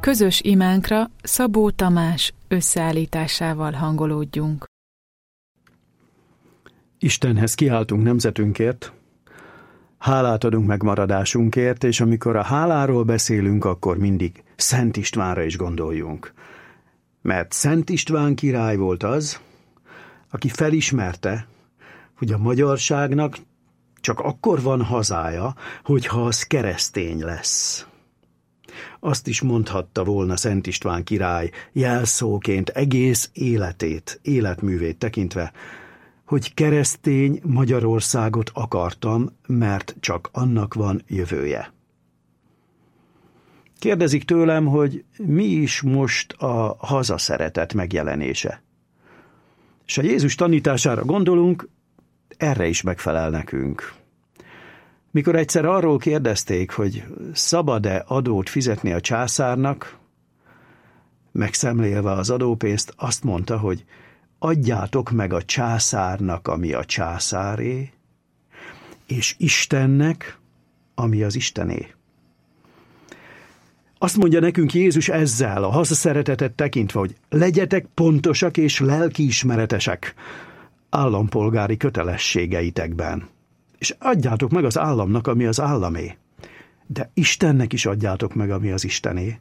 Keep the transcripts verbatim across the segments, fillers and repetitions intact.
Közös imánkra Szabó Tamás összeállításával hangolódjunk. Istenhez kiáltunk nemzetünkért, hálát adunk megmaradásunkért, és amikor a háláról beszélünk, akkor mindig Szent Istvánra is gondoljunk. Mert Szent István király volt az, aki felismerte, hogy a magyarságnak csak akkor van hazája, hogyha az keresztény lesz. Azt is mondhatta volna Szent István király jelszóként egész életét, életművét tekintve, hogy keresztény Magyarországot akartam, mert csak annak van jövője. Kérdezik tőlem, hogy mi is most a hazaszeretet megjelenése. És ha Jézus tanítására gondolunk, erre is megfelel nekünk. Mikor egyszer arról kérdezték, hogy szabad-e adót fizetni a császárnak, megszemlélve az adópénzt, azt mondta, hogy adjátok meg a császárnak, ami a császáré, és Istennek, ami az Istené. Azt mondja nekünk Jézus ezzel, a hazaszeretetet tekintve, hogy legyetek pontosak és lelkiismeretesek állampolgári kötelességeitekben. És adjátok meg az államnak, ami az államé. De Istennek is adjátok meg, ami az Istené.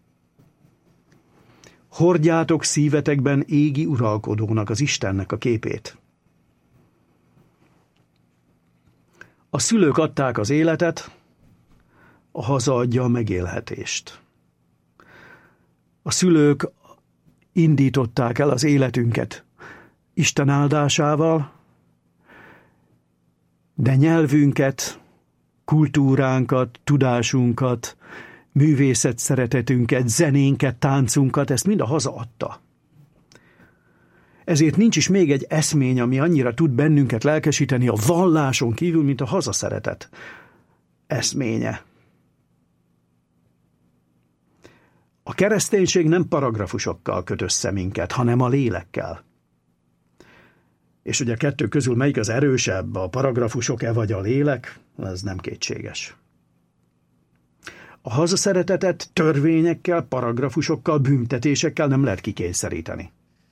Hordjátok szívetekben égi uralkodónak, az Istennek a képét. A szülők adták az életet, a haza adja a megélhetést. A szülők indították el az életünket Isten áldásával, de nyelvünket, kultúránkat, tudásunkat, művészet szeretetünket, zenénket, táncunkat, ezt mind a haza adta. Ezért nincs is még egy eszmény, ami annyira tud bennünket lelkesíteni a valláson kívül, mint a hazaszeretet eszménye. A kereszténység nem paragrafusokkal köt össze minket, hanem a lélekkel. És ugye a kettő közül melyik az erősebb, a paragrafusok-e vagy a lélek, ez nem kétséges. A hazaszeretetet törvényekkel, paragrafusokkal, büntetésekkel nem lehet kikényszeríteni.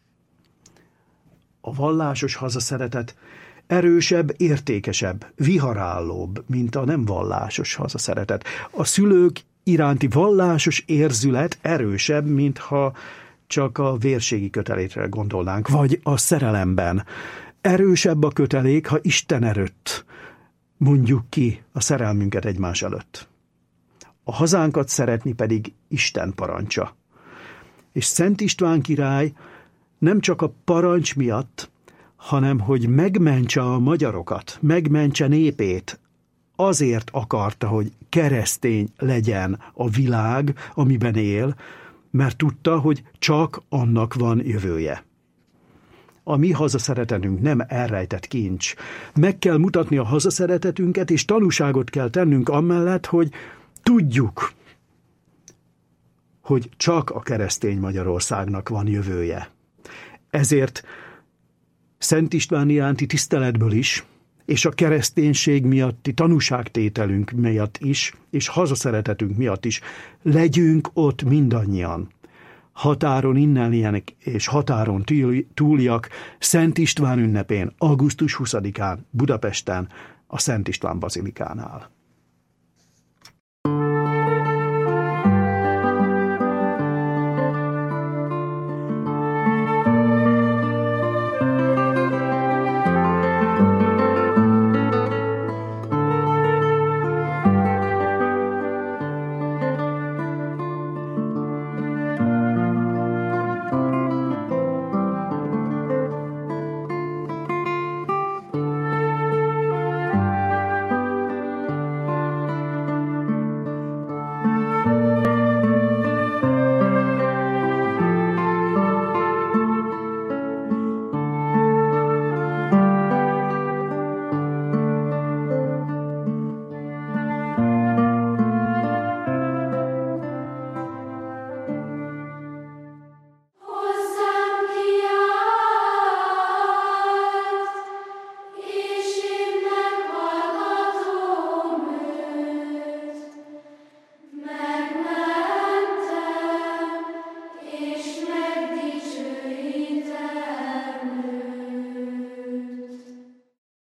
A vallásos hazaszeretet erősebb, értékesebb, viharállóbb, mint a nem vallásos hazaszeretet. A szülők iránti vallásos érzület erősebb, mintha csak a vérségi kötelékre gondolnánk, vagy a szerelemben. Erősebb a kötelék, ha Isten erőtt mondjuk ki a szerelmünket egymás előtt. A hazánkat szeretni pedig Isten parancsa. És Szent István király nem csak a parancs miatt, hanem hogy megmentse a magyarokat, megmentse népét, azért akarta, hogy keresztény legyen a világ, amiben él, mert tudta, hogy csak annak van jövője. A mi hazaszeretetünk nem elrejtett kincs. Meg kell mutatni a hazaszeretetünket, és tanúságot kell tennünk amellett, hogy tudjuk, hogy csak a keresztény Magyarországnak van jövője. Ezért Szent István iránti tiszteletből is, és a kereszténység miatti tanúságtételünk miatt is, és hazaszeretetünk miatt is legyünk ott mindannyian. Határon inneniek és határon túliak Szent István ünnepén, augusztus huszadikán Budapesten, a Szent István bazilikánál.